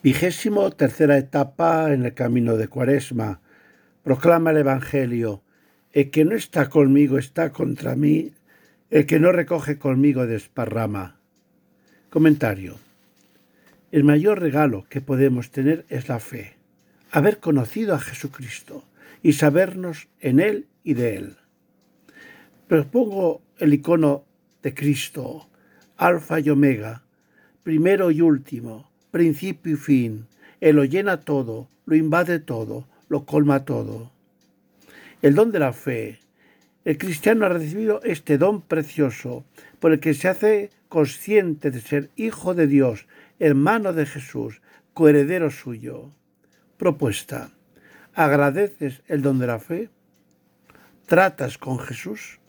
23ª etapa en el camino de Cuaresma. Proclama el Evangelio. El que no está conmigo está contra mí, el que no recoge conmigo desparrama. Comentario. El mayor regalo que podemos tener es la fe, haber conocido a Jesucristo y sabernos en Él y de Él. Propongo el icono de Cristo, Alfa y Omega, primero y último, principio y fin. Él lo llena todo, lo invade todo, lo colma todo. El don de la fe. El cristiano ha recibido este don precioso por el que se hace consciente de ser hijo de Dios, hermano de Jesús, coheredero suyo. Propuesta. ¿Agradeces el don de la fe? ¿Tratas con Jesús?